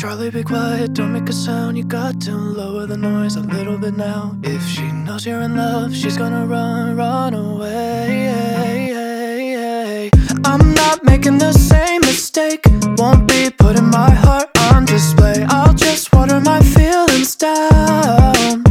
Charlie, be quiet, don't make a sound. You got to lower the noise a little bit now. If she knows you're in love, she's gonna run away. I'm not making the same mistake. Won't be putting my heart on display. I'll just water my feelings down.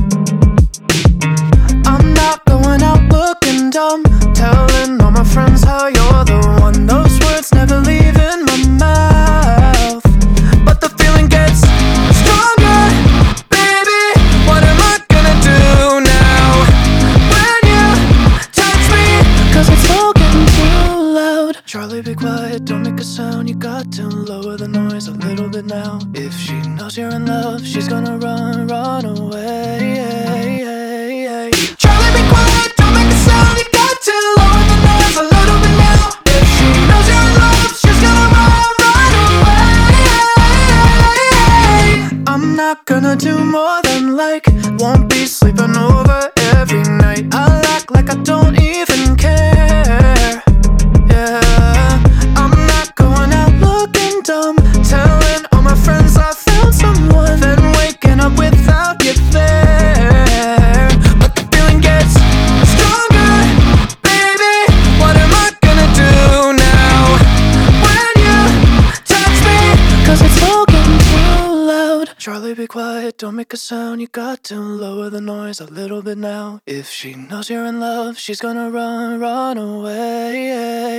I'm not going out looking dumb, telling all my friends how you're the one. Those words never leave in my mouth, but the feeling gets stronger. Baby, what am I gonna do now when you touch me? Cause it's all getting too loud. Charlie, be quiet, don't make a sound. You got to lower the noise a little bit now. If she knows you're in love, she's gonna run away. Charlie, be quiet, don't make a sound. You got to lower the noise a little bit now. If she knows you're in love, she's gonna run away. I'm not gonna do more than like, won't be sleeping over every night. I'll act like I don't even care. Yeah, I'm not going out looking dumb, telling all my friends I found someone, then waking up without you there. But the feeling gets stronger. Baby, what am I gonna do now when you touch me? Cause it's all getting too loud. Charlie, be quiet, don't make a sound. You got to lower the noise a little bit now. If she knows you're in love, she's gonna run away.